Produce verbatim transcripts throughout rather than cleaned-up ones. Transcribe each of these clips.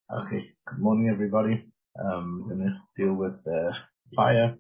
Okay, good morning, everybody. Um, we're going to deal with uh, fire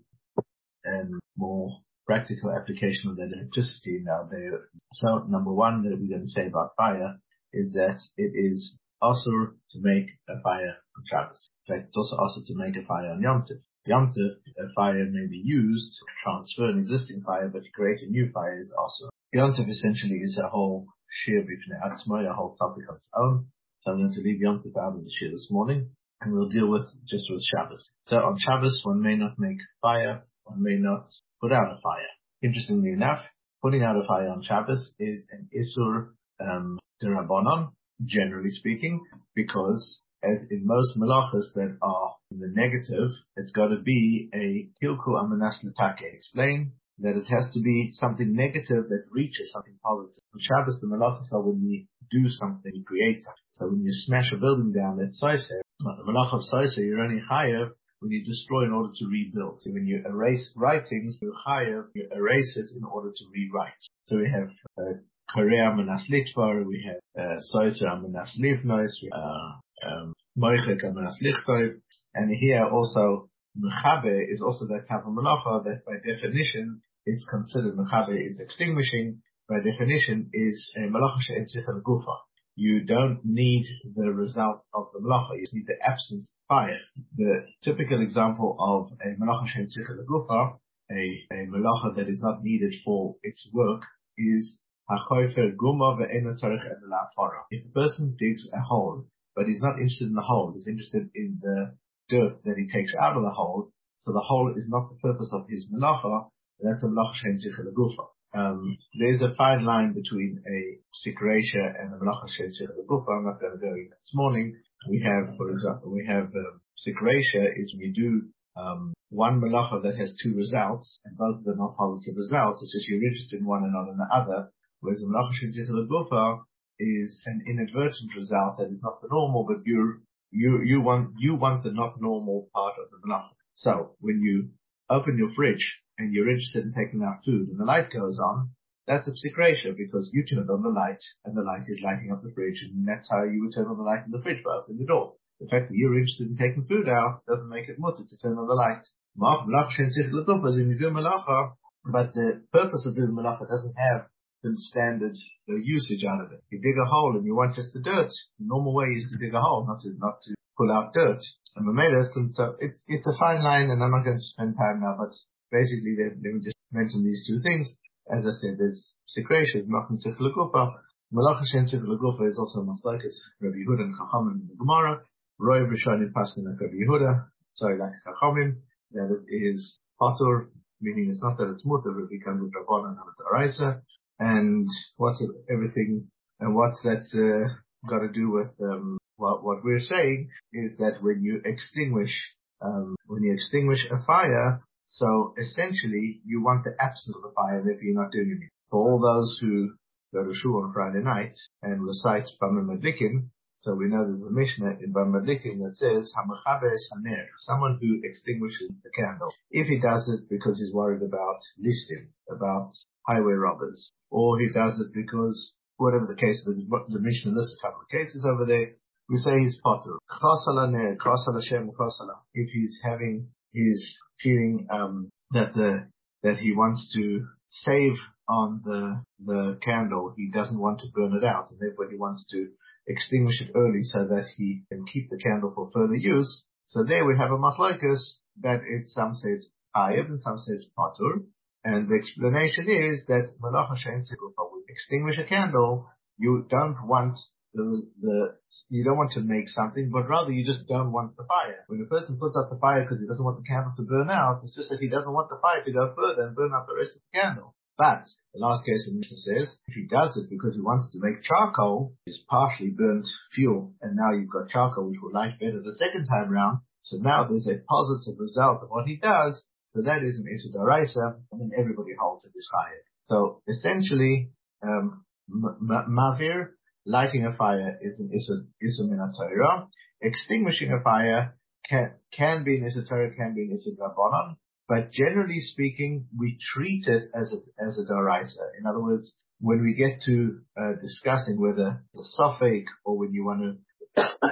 and more practical application of that electricity nowadays. So, number one that we're going to say about fire is that it is also to make a fire on Shabbos. In fact, it's also also to make a fire on Yom Tov. Yom Tov, a fire may be used to transfer an existing fire, but to create a new fire is also. Yom Tov essentially is a whole shir b'fnei atzmo, a whole topic on its own. So I'm going to leave Yom Tov out of the shir this morning, and we'll deal with just with Shabbos. So on Shabbos, one may not make fire, one may not put out a fire. Interestingly enough, putting out a fire on Shabbos is an isur um, d'Rabbanan, generally speaking, because as in most malachas that are in the negative, it's got to be a kilku amanas l'take. Explain that it has to be something negative that reaches something positive. On Shabbos, the malachas are when we do something, we create something. So when you smash a building down, that's soiser. The malach of soiser, you're only higher when you destroy in order to rebuild. So when you erase writings, you're higher, you erase it in order to rewrite. So we have uh, Korea Manas Litvar, we have uh, soiser Manas Livnois, uh, um, Moichek Manas Lichtov, and here also Mechabe is also that type of malacha that by definition it's considered Mechabe is extinguishing. By definition is a malacha she'en tzricha l'gufa. You don't need the result of the malacha, you need the absence of fire. The typical example of a malacha she'en tzricha l'gufa, a, a malacha that is not needed for its work, is hachofer guma ve'eno tzarich el la'afara. If a person digs a hole, but he's not interested in the hole, he's interested in the dirt that he takes out of the hole, so the hole is not the purpose of his melacha, that's a melacha she'en tzricha l'gufa. Um, there's a fine line between a psik reisha and a melacha she'en tzricha l'gufa. I'm not going to go into this morning. We have, for example, we have um, psik reisha is we do um, one melacha that has two results, and both of them are positive results. It's just you're interested in one and not in the other. Whereas a melacha she'en tzricha l'gufa is an inadvertent result that is not the normal, but you're You you want you want the not normal part of the melacha. So when you open your fridge and you're interested in taking out food and the light goes on, that's a psik reisha because you turned on the light and the light is lighting up the fridge, and that's how you would turn on the light in the fridge by opening the door. The fact that you're interested in taking food out doesn't make it mutter to turn on the light. When you do melacha, but the purpose of doing melacha doesn't have the standard uh, usage out of it. You dig a hole and you want just the dirt. The normal way is to dig a hole, not to not to pull out dirt. And so it's it's a fine line, and I'm not going to spend time now. But basically, let me just mention these two things. As I said, there's psik reisha, malachim tzricha l'gufa. Malacha she'en tzricha l'gufa is also machlokes Rabbi Yehuda and Chachamim in the Gemara. Roy Rishonim paskin like Rabbi Yehuda. Sorry, like Chachamim, that it is patur, meaning it's not that it's mutter, but it becomes drabanan and d'oraisa. And what's it, everything, and what's that uh, got to do with um, what, what we're saying is that when you extinguish, um, when you extinguish a fire, so essentially you want the absence of the fire, therefore you're not doing anything. For all those who go to shul on Friday night and recite Bamad Madlikin, so we know there's a Mishnah in Bamad Madlikin that says, Hamachaber es haner, someone who extinguishes the candle. If he does it because he's worried about listing, about highway robbers, or he does it because, whatever the case, the, the Mishnah lists a couple of cases over there, we say he's potter. If he's having, he's feeling um, that the that he wants to save on the the candle, he doesn't want to burn it out, and therefore he wants to extinguish it early so that he can keep the candle for further use. So there we have a machlokes that it some say it's chayav and some say it's potter. And the explanation is that malacha she'en tzricha l'gufa, when you extinguish a candle, you don't want the, the, you don't want to make something, but rather you just don't want the fire. When a person puts out the fire because he doesn't want the candle to burn out, it's just that he doesn't want the fire to go further and burn out the rest of the candle. But the last case in Mishnah says, if he does it because he wants to make charcoal, it's partially burnt fuel, and now you've got charcoal which will light better the second time round, so now there's a positive result of what he does. So that is an isur d'oraisa, and then everybody holds it is chayav. So essentially, um, mavir, lighting a fire, is an isur isur min haTorah. Extinguishing a fire can can be an isur Torah, can be an isur d'Rabbanan, but generally speaking, we treat it as a as a d'oraisa. In other words, when we get to uh, discussing whether it's a suffix or when you want to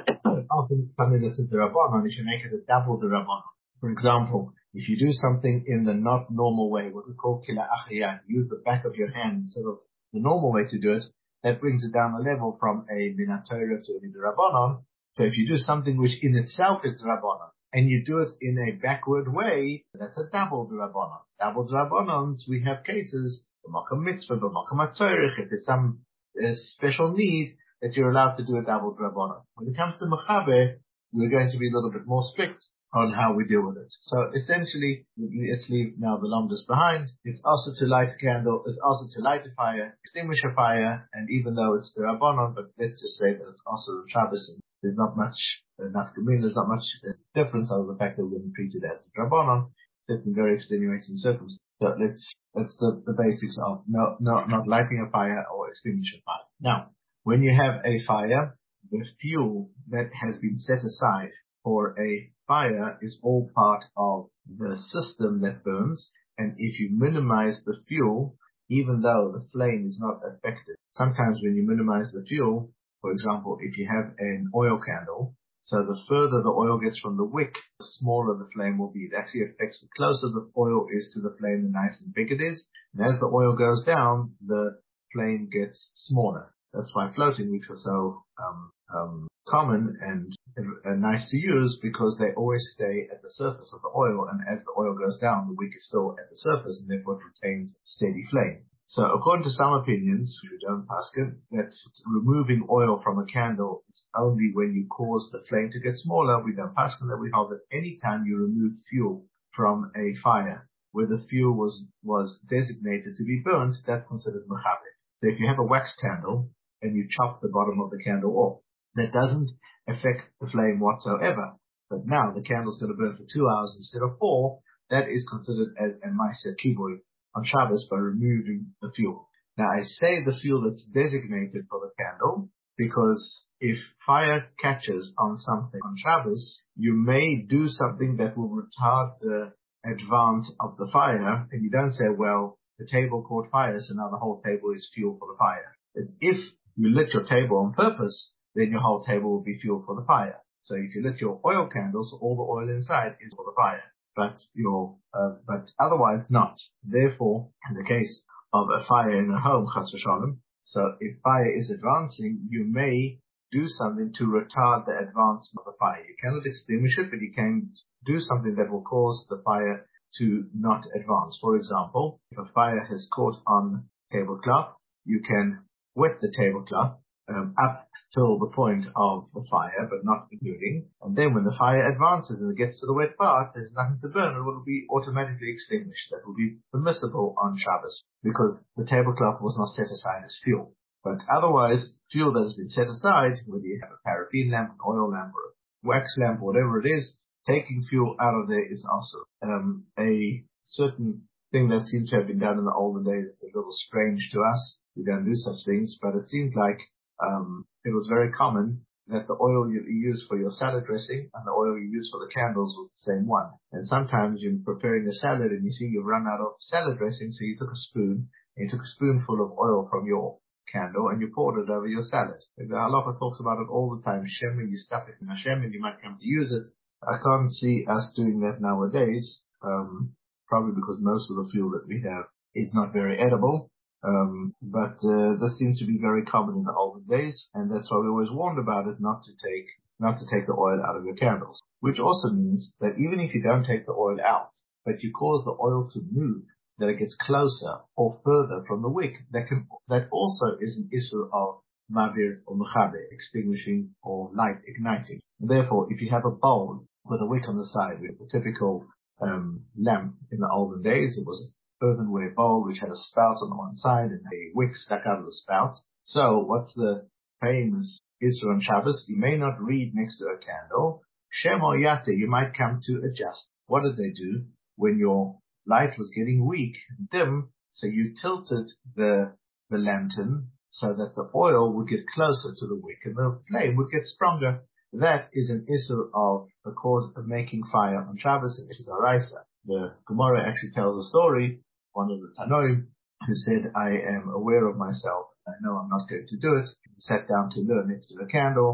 often something that's a Derabanan, you should make it a double Derabanan. For example, if you do something in the not normal way, what we call Kila Achiyat, use the back of your hand instead of the normal way to do it, that brings it down a level from a Min HaTorah to a Derabanan. So if you do something which in itself is Derabanan, and you do it in a backward way, that's a double Derabanan. Double Derabanans, we have cases, the Makam Mitzvah, the Makam HaTorah, if there's some uh, special need, that you're allowed to do a double Derabanan. When it comes to Mechaber, we're going to be a little bit more strict on how we deal with it. So essentially, let's leave now the lamdas behind. It's also to light a candle, it's also to light a fire, extinguish a fire, and even though it's the Rabbanon, but let's just say that it's also Shabbos, and there's not much, uh, nafkamin, there's not much uh, difference over the fact that we're going to treat it as a Rabbanon, certain very extenuating circumstances. So let's, that's the, the basics of no, no, not lighting a fire or extinguishing a fire. Now, when you have a fire, the fuel that has been set aside for a fire is all part of the system that burns, and if you minimize the fuel, even though the flame is not affected, sometimes when you minimize the fuel, for example, if you have an oil candle, so the further the oil gets from the wick, the smaller the flame will be. It actually affects the closer the oil is to the flame, the nice and big it is, and as the oil goes down, the flame gets smaller. That's why floating wicks are so um, um, common and uh, nice to use, because they always stay at the surface of the oil, and as the oil goes down, the wick is still at the surface, and therefore it retains steady flame. So according to some opinions, who don't paskin, that removing oil from a candle is only when you cause the flame to get smaller. We don't paskin that. We hold that any time you remove fuel from a fire where the fuel was was designated to be burnt, that's considered mechaber. So if you have a wax candle and you chop the bottom of the candle off, that doesn't affect the flame whatsoever. But now the candle's going to burn for two hours instead of four. That is considered as a ma'aser kibui on Shabbos by removing the fuel. Now I say the fuel that's designated for the candle because if fire catches on something on Shabbos, you may do something that will retard the advance of the fire, and you don't say, well, the table caught fire, so now the whole table is fuel for the fire. It's if you lit your table on purpose, then your whole table will be fuel for the fire. So if you lit your oil candles, all the oil inside is for the fire, but your, uh, but otherwise not. Therefore, in the case of a fire in a home, chas v'shalom, so if fire is advancing, you may do something to retard the advancement of the fire. You cannot extinguish it, but you can do something that will cause the fire to not advance. For example, if a fire has caught on tablecloth, you can wet the tablecloth um, up till the point of the fire, but not including. And then when the fire advances and it gets to the wet part, there's nothing to burn. It will be automatically extinguished. That will be permissible on Shabbos because the tablecloth was not set aside as fuel. But otherwise, fuel that has been set aside, whether you have a paraffin lamp, an oil lamp, or a wax lamp, whatever it is, taking fuel out of there is also um, a certain thing that seems to have been done in the olden days. It's a little strange to us. We don't do such things, but it seems like um, it was very common that the oil you use for your salad dressing and the oil you use for the candles was the same one. And sometimes you're preparing a salad and you see you've run out of salad dressing, so you took a spoon and you took a spoonful of oil from your candle and you poured it over your salad. The halacha talks about it all the time. Shem, you stuff it in Hashem and you might come to use it. I can't see us doing that nowadays, um, probably because most of the fuel that we have is not very edible. Um, but uh, this seems to be very common in the olden days, and that's why we always warned about it, not to take not to take the oil out of your candles. Which also means that even if you don't take the oil out, but you cause the oil to move, that it gets closer or further from the wick, that can that also is an issue of mavir or mechaber, extinguishing or light igniting. And therefore, if you have a bowl with a wick on the side, with a typical um, lamp in the olden days, it was a earthenware bowl which had a spout on one side and a wick stuck out of the spout. So what's the famous Isra on Shabbos? You may not read next to a candle. Shem or Yate, you might come to adjust. What did they do? When your light was getting weak and dim, so you tilted the the lantern so that the oil would get closer to the wick and the flame would get stronger. That is an Isra of the cause of making fire on Shabbos and Isra Daraisa. The Gemara actually tells a story, one of the Tanoim, who said, I am aware of myself. I know I'm not going to do it. He sat down to learn next to the candle.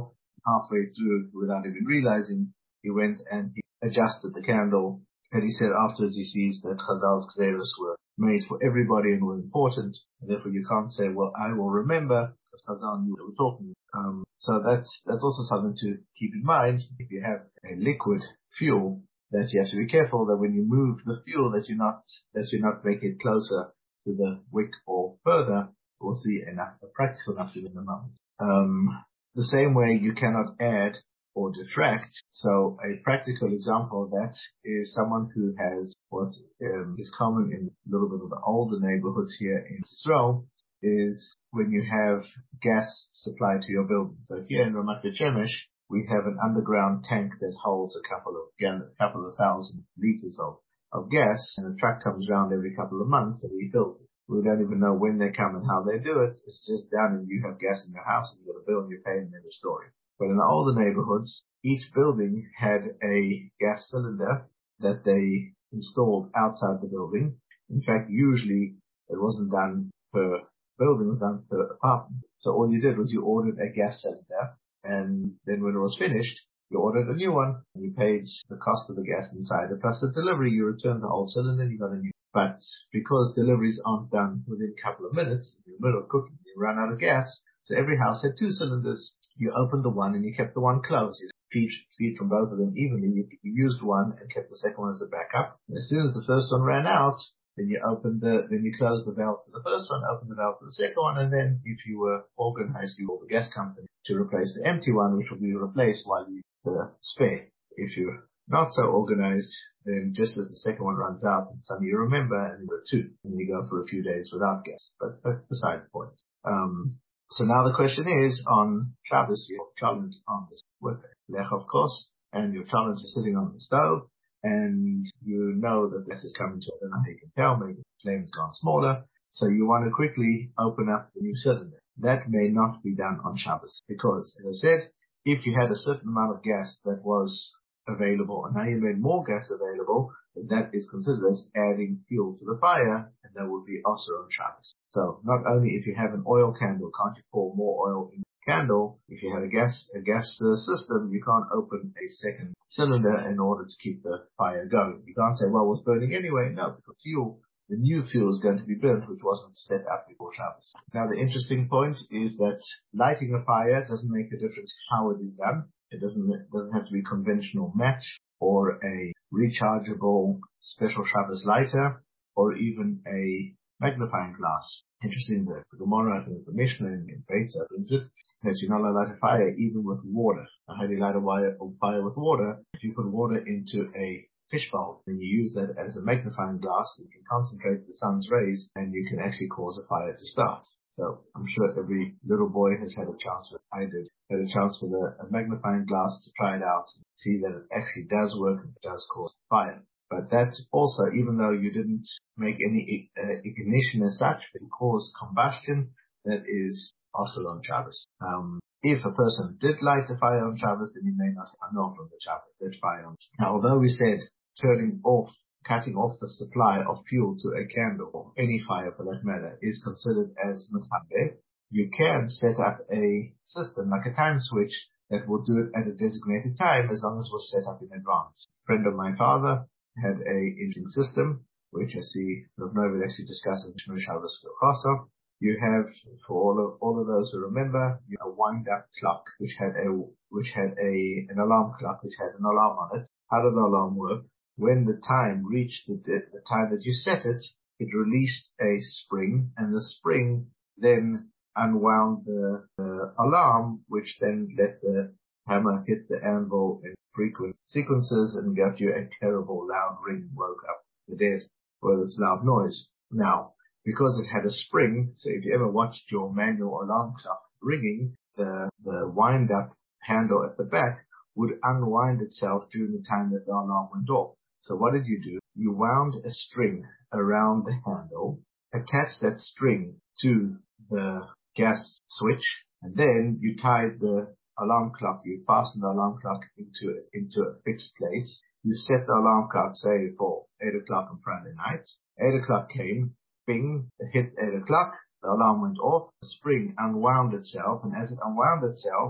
halfway through, without even realizing, he went and he adjusted the candle. And he said afterwards he sees that Chazal's Gzeros were made for everybody and were important. And therefore you can't say, well, I will remember, because Chazal knew what they were talking about. Um, so that's, that's also something to keep in mind. If you have a liquid fuel, that you have to be careful that when you move the fuel, that you not, that you not make it closer to the wick or further. We'll see enough, a practical enough in a moment. Um, the same way you cannot add or detract. So a practical example of that is someone who has what um, is common in a little bit of the older neighborhoods here in Israel, is when you have gas supplied to your building. So here in Ramat Beit Shemesh, we have an underground tank that holds a couple of a couple of thousand liters of, of gas, and a truck comes around every couple of months and refills it. We don't even know when they come and how they do it. It's just down and you have gas in your house and you've got a bill and you pay and they restore it. But in the older neighborhoods, each building had a gas cylinder that they installed outside the building. In fact, usually it wasn't done per building, it was done per apartment. So all you did was you ordered a gas cylinder, and then when it was finished, you ordered a new one, and you paid the cost of the gas inside it, plus the delivery. You returned the old cylinder and you got a new. But because deliveries aren't done within a couple of minutes, in the middle of cooking, you run out of gas. So every house had two cylinders. You opened the one and you kept the one closed. You feed, feed from both of them evenly. You, you used one and kept the second one as a backup. And as soon as the first one ran out, then you opened the, then you closed the valve to the first one, opened the valve to the second one, and then if you were organized, you called the gas company to replace the empty one, which will be replaced while you the spare. If you're not so organized, then just as the second one runs out, suddenly you remember and you've got two, and you go for a few days without gas. But that's beside the point. Um, so now the question is, on Shabbos, your challenge on this with lech, of course, and your challenge is sitting on the stove, and you know that this is coming to it, and you can tell maybe the flame's gone smaller, so you want to quickly open up the new cylinder. That may not be done on Shabbos, because, as I said, if you had a certain amount of gas that was available, and now you made more gas available, that is considered as adding fuel to the fire, and that would be also on Shabbos. So not only if you have an oil candle, can't you pour more oil in the candle? If you have a gas a gas uh, system, you can't open a second cylinder in order to keep the fire going. You can't say, well, it was burning anyway. No, because fuel, the new fuel is going to be burnt, which wasn't set up before Shabbos. Now, the interesting point is that lighting a fire doesn't make a difference how it is done. It doesn't, it doesn't have to be conventional match or a rechargeable special Shabbos lighter or even a magnifying glass. Interesting that the Gemara, I think the Mishnah in Beitza brings it, that you're not allowed to light a fire even with water. Now, how do you light a fire with water? If you put water into a fish bowl, and you use that as a magnifying glass, you can concentrate the sun's rays and you can actually cause a fire to start. So I'm sure every little boy has had a chance, as I did, had a chance with a, a magnifying glass to try it out and see that it actually does work and it does cause fire. But that's also, even though you didn't make any uh, ignition as such, but it caused combustion, that is also on Shabbos. Um, if a person did light the fire on Shabbos, then he may not know from the Shabbos, that fire on. Now, although we said turning off, cutting off the supply of fuel to a candle, or any fire for that matter, is considered as mutambeh, you can set up a system, like a time switch, that will do it at a designated time, as long as it was set up in advance. A friend of my father had a interesting system, which I see Rav Novid actually discusses in Shabbos Chasa. You have, for all of, all of those who remember, you have a wind-up clock, which had a, which had a, an alarm clock, which had an alarm on it. How did the alarm work? When the time reached the, the time that you set it, it released a spring, and the spring then unwound the, the alarm, which then let the hammer hit the anvil in frequent sequences and got you a terrible loud ring, woke up the dead with its loud noise. Now, because it had a spring, so if you ever watched your manual alarm clock ringing, the, the wind-up handle at the back would unwind itself during the time that the alarm went off. So what did you do? You wound a string around the handle, attached that string to the gas switch, and then you tied the alarm clock, you fastened the alarm clock into, into a fixed place. You set the alarm clock, say, for eight o'clock on Friday night. eight o'clock came, bing, it hit eight o'clock, the alarm went off, the spring unwound itself, and as it unwound itself,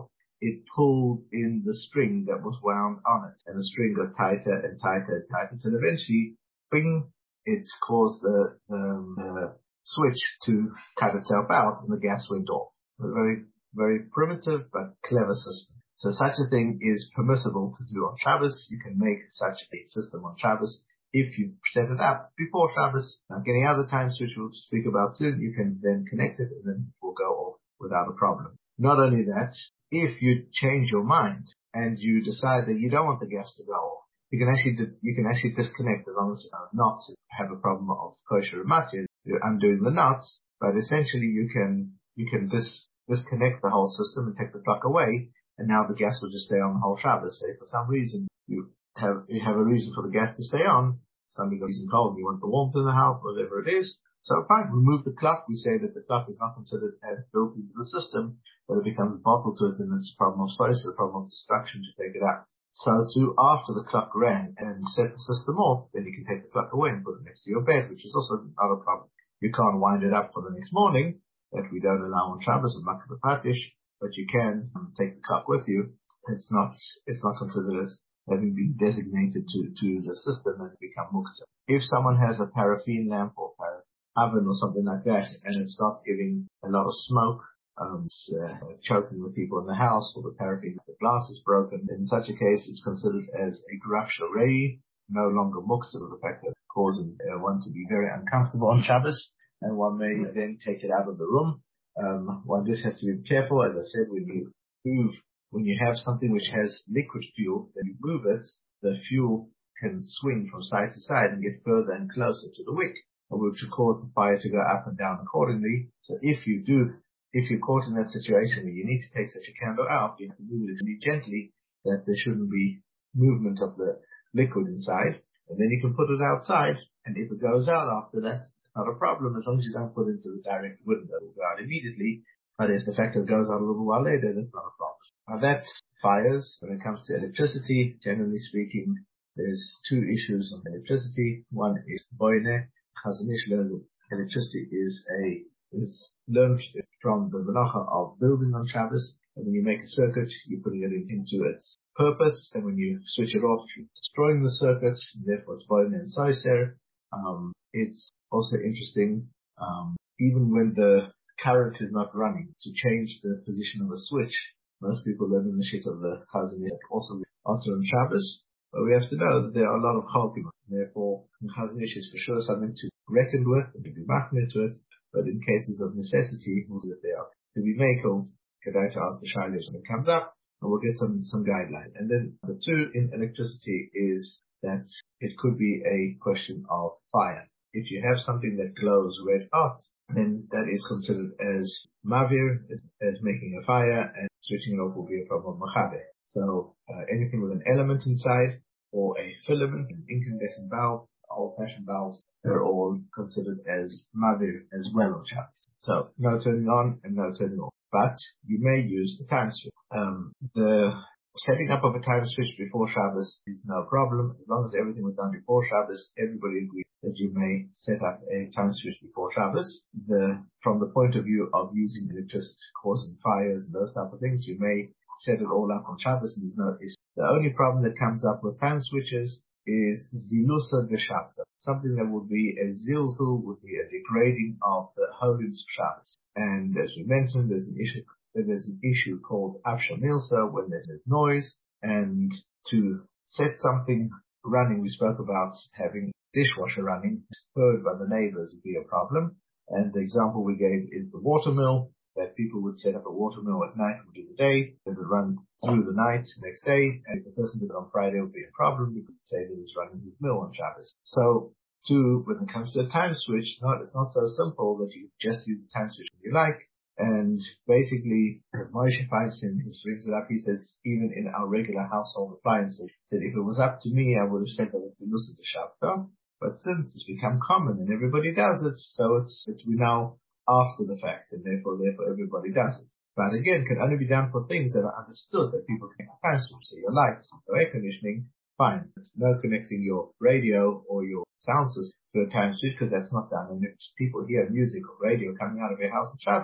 it pulled in the string that was wound on it. And the string got tighter and tighter and tighter until eventually, bing, it caused the, the, the switch to cut itself out and the gas went off. A very, very primitive but clever system. So such a thing is permissible to do on Shabbos. You can make such a system on Shabbos if you set it up before Shabbos. Now, any other time switch we'll speak about soon, you can then connect it and then it will go off without a problem. Not only that, if you change your mind and you decide that you don't want the gas to go off, you can actually di- you can actually disconnect as long as uh, not have a problem of kosher umatir. You're undoing the knots, but essentially you can you can dis- disconnect the whole system and take the clock away, and now the gas will just stay on the whole Shabbos. Say for some reason you have you have a reason for the gas to stay on. Somebody got using cold, you want the warmth in the house, whatever it is. So fine, remove the clock. We say that the clock is not considered as built into the system, but it becomes bottled to it, and it's a problem of source, a problem of destruction to take it out. So to after the clock rang and set the system off, then you can take the clock away and put it next to your bed, which is also not a problem. You can't wind it up for the next morning, that we don't allow on Shabbos and Makar Patish, but you can um, take the clock with you. It's not it's not considered as having been designated to, to the system and become muktzah. If someone has a paraffin lamp or paraffin oven or something like that, and it starts giving a lot of smoke, um, uh, choking the people in the house, or the paraffin, the glass is broken, in such a case, it's considered as a graf sharei, no longer muktzah, the fact that it causes uh, one to be very uncomfortable on Shabbos, and one may then take it out of the room. Um, one just has to be careful, as I said, when you move, when you have something which has liquid fuel, then you move it, the fuel can swing from side to side and get further and closer to the wick, which will cause the fire to go up and down accordingly. So if you do, if you're caught in that situation where you need to take such a candle out, you have to move it really gently, that there shouldn't be movement of the liquid inside, and then you can put it outside, and if it goes out after that, it's not a problem, as long as you don't put it into the direct window. It will go out immediately, but if the fact that it goes out a little while later, that's not a problem. Now that's fires. When it comes to electricity, generally speaking, there's two issues on electricity. One is boine. Chazon Ish learns that electricity is a is learned from the melacha of building on Shabbos. And when you make a circuit, you're putting it in, into its purpose. And when you switch it off, you're destroying the circuit. Therefore, it's boine and soiser. Um, it's also interesting, um, even when the current is not running, to change the position of a switch. Most people learn in the shit of the Chazon Ish, also also on Shabbos. But we have to know that there are a lot of chalkim. Therefore, Chazon Ish is for sure something to reckon with and to be machmir to it. But in cases of necessity, we'll see that they are to be makel. Kedai to ask the shayla if something comes up, and we'll get some some guideline. And then the two in electricity is that it could be a question of fire. If you have something that glows red hot, then that is considered as mavir, as making a fire, and switching it off will be a problem of machabe. So uh, anything with an element inside, or a filament, an incandescent bulb, old-fashioned bulbs, they're all considered as mavir as well on Shabbos. So no turning on and no turning off. But you may use the time switch. Um, the setting up of a time switch before Shabbos is no problem. As long as everything was done before Shabbos, everybody agrees that you may set up a time switch before Shabbos. The, from the point of view of using electricity, causing fires and those type of things, you may set it all up on Shabbos and there's no issue. The only problem that comes up with time switches is zilusa v'shabta. Something that would be a zilzul, would be a degrading of the holiness of Shabbos. And as we mentioned, there's an issue there's an issue called avshamilsa, when there's noise, and to set something running, we spoke about having dishwasher running, heard by the neighbors would be a problem. And the example we gave is the watermill, that people would set up a watermill at night and do the day, it would run through the night next day, and if the person did it on Friday, it would be a problem. You could say that he's running his mill on Shabbos. So, to, when it comes to a time switch, not, it's not so simple that you just use the time switch when you like. And basically, Moshe Feinstein, who brings it up, he says, even in our regular household appliances, that if it was up to me, I would have said that it's a lucid shabta. But since it's become common and everybody does it, so it's, it's we now after the fact, and therefore, therefore everybody does it. But again, can only be done for things that are understood, that people can time switch. So your lights, your air conditioning, fine. There's no connecting your radio or your sound system to a time switch, because that's not done. And if people hear music or radio coming out of your house on Shabbos,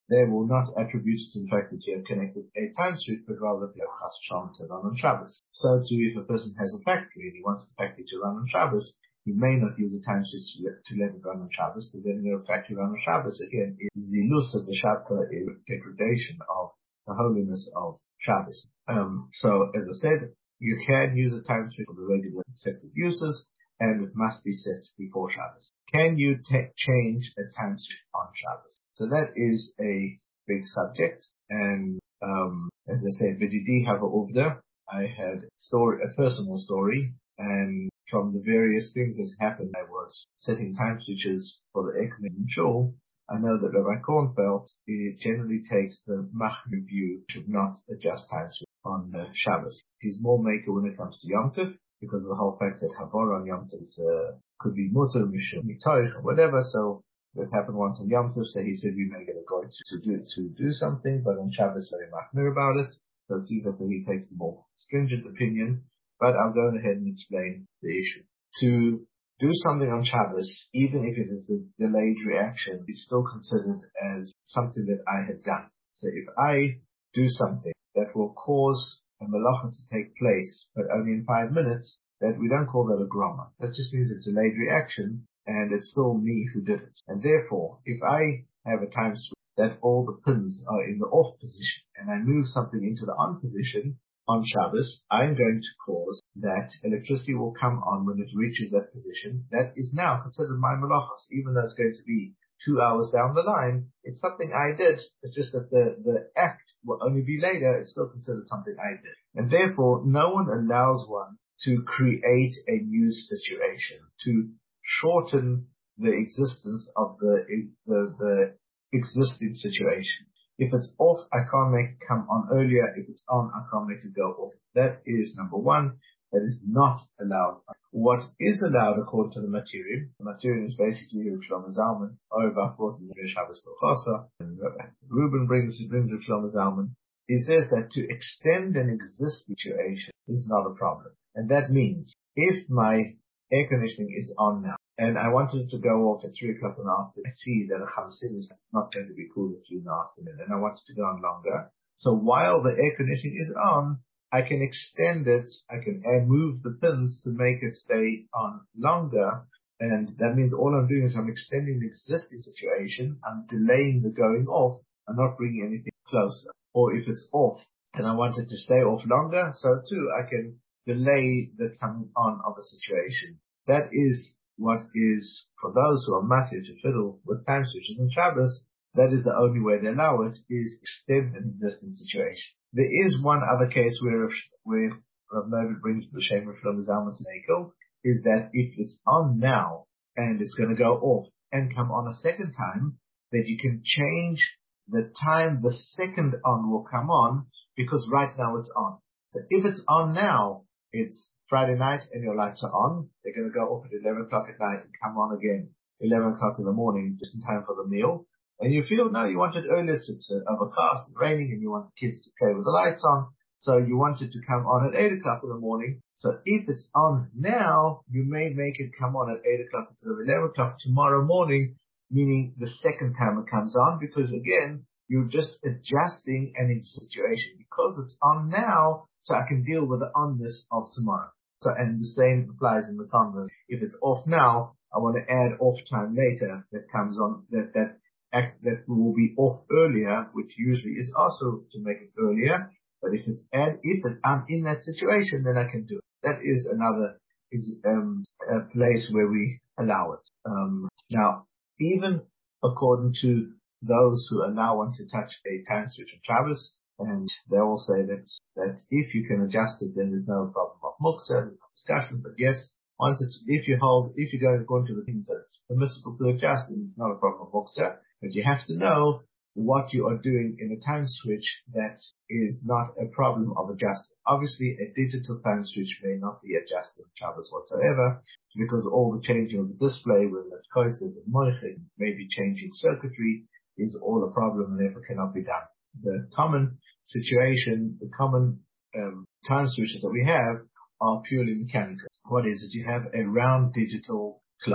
they will not attribute it to the fact that you have connected a time switch, but rather that you have chas v'shalom to run on Shabbos. So too, if a person has a factory and he wants the factory to run on Shabbos, he may not use a time switch to let, to let it run on Shabbos, but then the factory run on Shabbos again is zilus of the Shabbat, degradation of the holiness of Shabbos. Um, so as I said, you can use a time switch for the regular accepted uses, and it must be set before Shabbos. Can you t- change a time switch on Shabbos? So that is a big subject, and um, as I said, V G D have a Uvda. I had story, a personal story, and from the various things that happened, I was setting time switches for the Ekman in Shul. I know that Rabbi Kornfeld, it generally takes the Machmir view, should not adjust time switch on uh, Shabbos. He's more maker when it comes to Yom Tov, because of the whole fact that Havor on Yom Tov uh, could be Mutter, Mishum, Mitoich, or whatever. So that happened once on Yom Tov, so he said we may get a guy to, to do to do something, but on Shabbos very Machmir about it. So it's either that he takes the more stringent opinion, but I'll go ahead and explain the issue. To do something on Shabbos, even if it is a delayed reaction, is still considered as something that I had done. So if I do something that will cause a malacha to take place, but only in five minutes, that we don't call that a groma. That just means a delayed reaction, and it's still me who did it. And therefore, if I have a time switch that all the pins are in the off position, and I move something into the on position on Shabbos, I'm going to cause that electricity will come on when it reaches that position. That is now considered my malachas, even though it's going to be two hours down the line. It's something I did. It's just that the, the act will only be later. It's still considered something I did. And therefore, no one allows one to create a new situation, to shorten the existence of the, the, the existing situation. If it's off, I can't make it come on earlier. If it's on, I can't make it go off. That is number one. That is not allowed. What is allowed according to the material, the material is basically Rav Shlomo Zalman, Auerbach brought in the Shabbos Kochasa, and Reuben brings, brings Rav Shlomo Zalman. He says that to extend an existing situation is not a problem. And that means if my air conditioning is on now, and I wanted to go off at three o'clock in the afternoon, I see that a Chamsin is not going to be cool at three in the afternoon, and I wanted to go on longer. So while the air conditioning is on, I can extend it, I can add, move the pins to make it stay on longer, and that means all I'm doing is I'm extending the existing situation, I'm delaying the going off, I'm not bringing anything closer. Or if it's off, and I want it to stay off longer, so too I can delay the coming on of a situation. That is what is, for those who are matir to fiddle with time switches and Shabbos, that is the only way they allow it, is extend an existing situation. There is one other case where, where Rav Novid brings the Shem Rav Shlomo Zalman to Nekel, is that if it's on now, and it's going to go off, and come on a second time, that you can change the time the second on will come on, because right now it's on. So if it's on now, it's Friday night and your lights are on, they're going to go off at eleven o'clock at night and come on again eleven o'clock in the morning, just in time for the meal. And you feel, no, you want it earlier, so it's uh, overcast and raining, and you want the kids to play with the lights on, so you want it to come on at eight o'clock in the morning. So if it's on now, you may make it come on at eight o'clock instead of eleven o'clock tomorrow morning, meaning the second time it comes on, because again, you're just adjusting an situation, because it's on now, so I can deal with the onness of tomorrow. So, and the same applies in the converse. If it's off now, I want to add off time later that comes on, that, that act, that will be off earlier, which usually is also to make it earlier. But if it's add, if it, I'm in that situation, then I can do it. That is another, is, um, a place where we allow it. Um, now, even according to those who allow one to touch a time switch on Shabbos, and they all say that, that if you can adjust it, then there's no problem of muktzah, there's no discussion. But yes, once it's, if you hold, if you're going, going to the things that it's permissible to adjust, then it's not a problem of muktzah. But you have to know what you are doing in a time switch that is not a problem of adjusting. Obviously, a digital time switch may not be adjusted on Shabbos whatsoever, because all the changing of the display, whether it's kosev and moichin, maybe changing circuitry, is all a problem and therefore cannot be done. The common situation, the common um, time switches that we have are purely mechanical. What is it? You have a round digital clock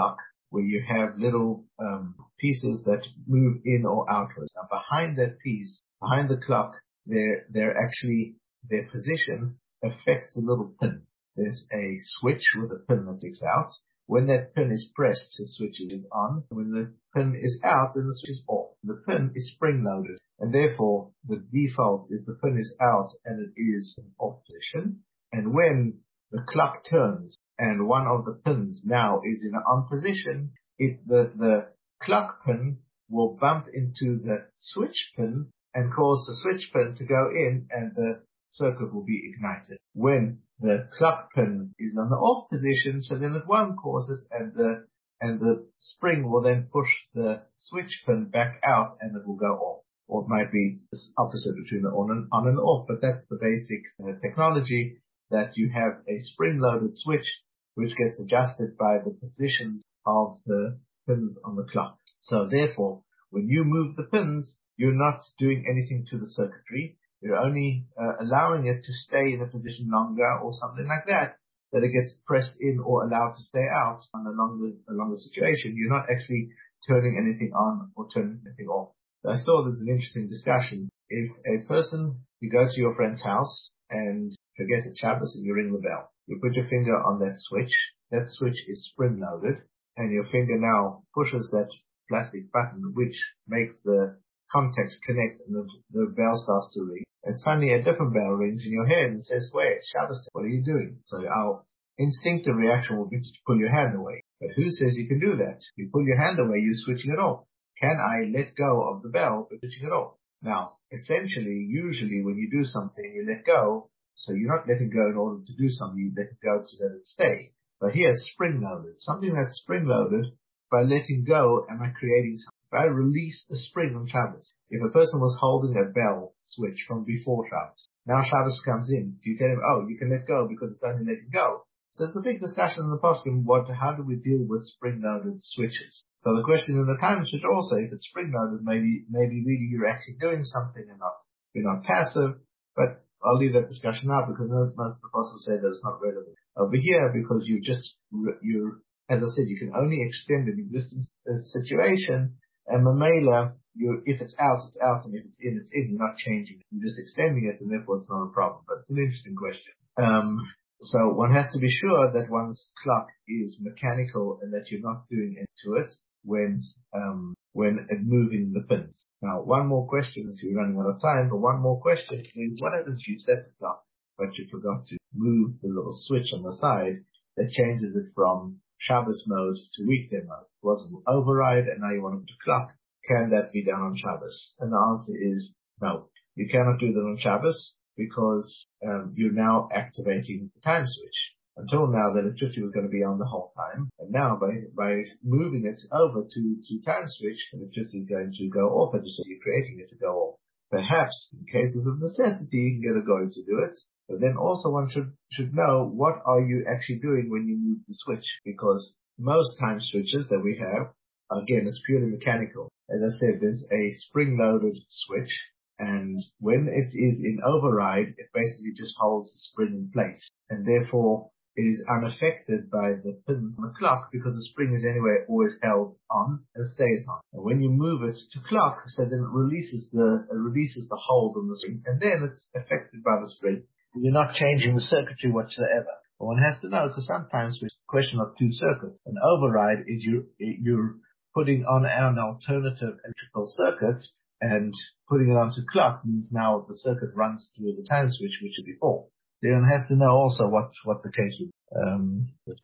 where you have little um, pieces that move in or outwards. Now behind that piece, behind the clock, they're, they're actually, their position affects a little pin. There's a switch with a pin that sticks out. When that pin is pressed, the switch is on. When the pin is out, then the switch is off. The pin is spring-loaded, and therefore the default is the pin is out and it is in off position. And when the clock turns and one of the pins now is in an on position, it, the, the clock pin will bump into the switch pin and cause the switch pin to go in, and the circuit will be ignited. When the clock pin is on the off position, so then it won't cause it, and the and the spring will then push the switch pin back out and it will go off. Or it might be the opposite between the on and, on and off, but that's the basic uh, technology, that you have a spring-loaded switch which gets adjusted by the positions of the pins on the clock. So therefore, when you move the pins, you're not doing anything to the circuitry. You're only uh, allowing it to stay in a position longer or something like that, that it gets pressed in or allowed to stay out on a longer, a longer situation. You're not actually turning anything on or turning anything off. So I thought this is an interesting discussion. If a person, you go to your friend's house and forget a Shabbos and you ring the bell, you put your finger on that switch, that switch is spring loaded, and your finger now pushes that plastic button which makes the contacts connect, and the, the bell starts to ring, and suddenly a different bell rings in your head and says, wait, Shabbos, what are you doing? So our instinctive reaction will be to pull your hand away. But who says you can do that? You pull your hand away, you're switching it off. Can I let go of the bell by switching it off? Now, essentially, usually when you do something, you let go, so you're not letting go in order to do something, you let it go to let it stay. But here, spring-loaded. Something that's spring-loaded, by letting go, am I creating something? If I release the spring on Shabbos, if a person was holding a bell switch from before Shabbos, now Shabbos comes in, do you tell him, oh, you can let go because it's only letting go? So it's a big discussion in the poskim, what, how do we deal with spring-loaded switches? So the question in the time switch also, if it's spring-loaded, maybe, maybe really you're actually doing something and not, you're not passive, but I'll leave that discussion out because most of the poskim say that it's not relevant. Over here, because you just, you're, as I said, you can only extend an existing situation, and Mamela, you, if it's out, it's out, and if it's in, it's in. You're not changing it. You're just extending it, and therefore it's not a problem. But it's an interesting question. Um, so one has to be sure that one's clock is mechanical and that you're not doing into it when, um, when moving the pins. Now, one more question, as we're running out of time, but one more question is, what happens if you set the clock, but you forgot to move the little switch on the side that changes it from Shabbos mode to weekday mode? It was an override and now you want to clock. Can that be done on Shabbos? And the answer is no. You cannot do that on Shabbos because um, you're now activating the time switch. Until now, the electricity was going to be on the whole time, and now by by moving it over to to time switch, the electricity is going to go off, and so you're creating it to go off. Perhaps in cases of necessity, you can get a guy to do it. But then also one should, should know what are you actually doing when you move the switch, because most time switches that we have, again, it's purely mechanical. As I said, there's a spring-loaded switch, and when it is in override, it basically just holds the spring in place, and therefore it is unaffected by the pins on the clock because the spring is anyway always held on and stays on. And when you move it to clock, so then it releases the, it releases the hold on the spring, and then it's affected by the spring. You're not changing the circuitry whatsoever. But one has to know, because sometimes it's a question of two circuits. An override is you, you're putting on an alternative electrical circuit, and putting it onto clock means now the circuit runs through the time switch, which is before. Then one has to know also what, what the case is. Um,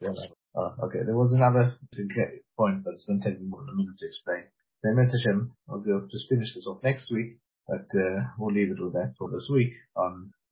oh, okay, there was another point, but it's going to take me more than a minute to explain. Be'emet Hashem, I'll go just finish this off next week, but uh, we'll leave it with that for this week on